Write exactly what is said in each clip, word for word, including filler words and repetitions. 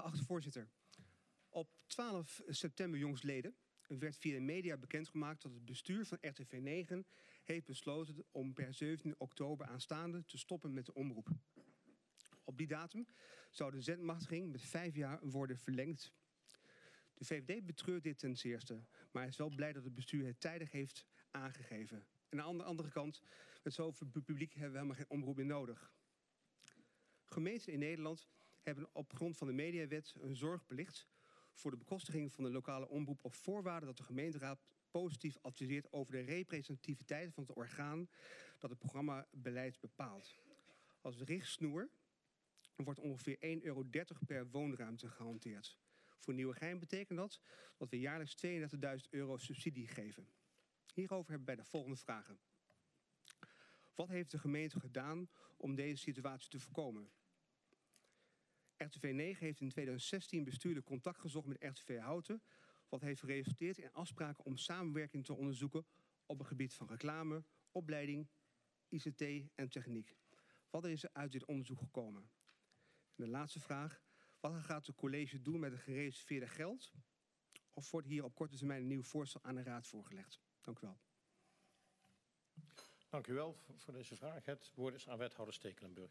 Geachte voorzitter, op twaalf september jongstleden werd via de media bekendgemaakt dat het bestuur van R T V negen heeft besloten om per zeventien oktober aanstaande te stoppen met de omroep. Op die datum zou de zendmachtiging met vijf jaar worden verlengd. De V V D betreurt dit ten zeerste, maar is wel blij dat het bestuur het tijdig heeft aangegeven. En aan de andere kant, met zoveel publiek hebben we helemaal geen omroep meer nodig. Gemeenten in Nederland hebben op grond van de mediawet een zorgplicht voor de bekostiging van de lokale omroep op voorwaarde dat de gemeenteraad positief adviseert over de representativiteit van het orgaan dat het programmabeleid bepaalt. Als richtsnoer wordt ongeveer één euro dertig per woonruimte gehanteerd. Voor Nieuwegein betekent dat dat we jaarlijks tweeëndertigduizend euro subsidie geven. Hierover hebben wij de volgende vragen. Wat heeft de gemeente gedaan om deze situatie te voorkomen? R T V negen heeft in tweeduizend zestien bestuurlijk contact gezocht met R T V Houten, wat heeft geresulteerd in afspraken om samenwerking te onderzoeken op het gebied van reclame, opleiding, I C T en techniek. Wat is er uit dit onderzoek gekomen? En de laatste vraag. Wat gaat het college doen met het gereserveerde geld? Of wordt hier op korte termijn een nieuw voorstel aan de raad voorgelegd? Dank u wel. Dank u wel voor deze vraag. Het woord is aan wethouder Stekelenburg.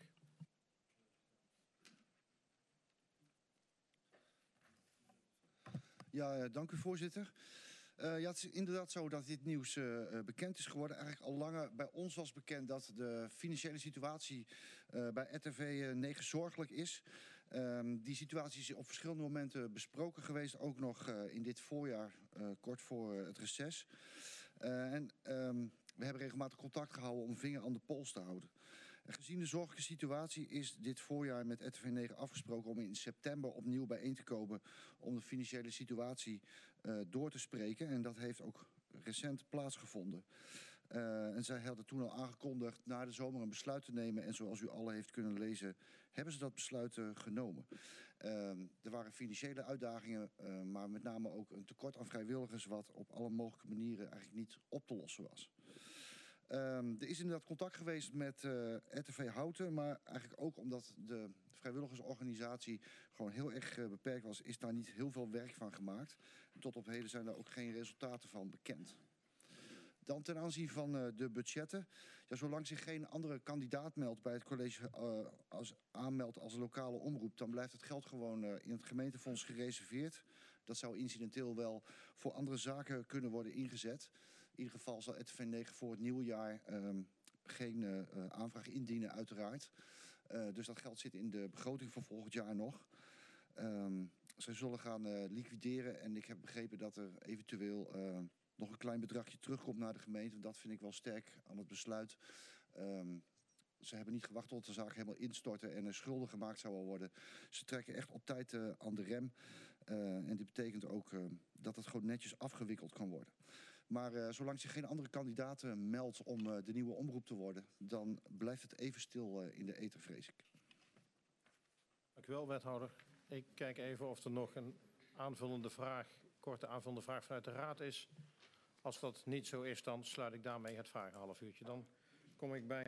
Ja, dank u voorzitter. Uh, ja, het is inderdaad zo dat dit nieuws uh, bekend is geworden. Eigenlijk al langer bij ons was bekend dat de financiële situatie uh, bij R T V negen zorgelijk is. Um, die situatie is op verschillende momenten besproken geweest. Ook nog uh, in dit voorjaar, uh, kort voor uh, het reces. Uh, en um, we hebben regelmatig contact gehouden om vinger aan de pols te houden. En gezien de zorgelijke situatie is dit voorjaar met R T V negen afgesproken om in september opnieuw bijeen te komen om de financiële situatie uh, door te spreken. En dat heeft ook recent plaatsgevonden. Uh, en zij hadden toen al aangekondigd na de zomer een besluit te nemen. En zoals u alle heeft kunnen lezen, hebben ze dat besluit uh, genomen. Uh, er waren financiële uitdagingen, uh, maar met name ook een tekort aan vrijwilligers wat op alle mogelijke manieren eigenlijk niet op te lossen was. Um, er is inderdaad contact geweest met uh, R T V Houten, maar eigenlijk ook omdat de vrijwilligersorganisatie gewoon heel erg uh, beperkt was, is daar niet heel veel werk van gemaakt. Tot op heden zijn daar ook geen resultaten van bekend. Dan ten aanzien van uh, de budgetten. Ja, zolang zich geen andere kandidaat meldt bij het college uh, als aanmeldt als lokale omroep, dan blijft het geld gewoon uh, in het gemeentefonds gereserveerd. Dat zou incidenteel wel voor andere zaken kunnen worden ingezet. In ieder geval zal R T V negen voor het nieuwe jaar um, geen uh, aanvraag indienen, uiteraard. Uh, dus dat geld zit in de begroting voor volgend jaar nog. Um, ze zullen gaan uh, liquideren en ik heb begrepen dat er eventueel uh, nog een klein bedragje terugkomt naar de gemeente. Dat vind ik wel sterk aan het besluit. Um, Ze hebben niet gewacht tot de zaak helemaal instorten en er schulden gemaakt zouden worden. Ze trekken echt op tijd uh, aan de rem. Uh, en dit betekent ook uh, dat het gewoon netjes afgewikkeld kan worden. Maar uh, zolang zich geen andere kandidaten meldt om uh, de nieuwe omroep te worden, dan blijft het even stil uh, in de ether, vrees ik. Dank u wel, wethouder. Ik kijk even of er nog een aanvullende vraag, korte aanvullende vraag vanuit de raad is. Als dat niet zo is, dan sluit ik daarmee het vragenhalfuurtje. Dan kom ik bij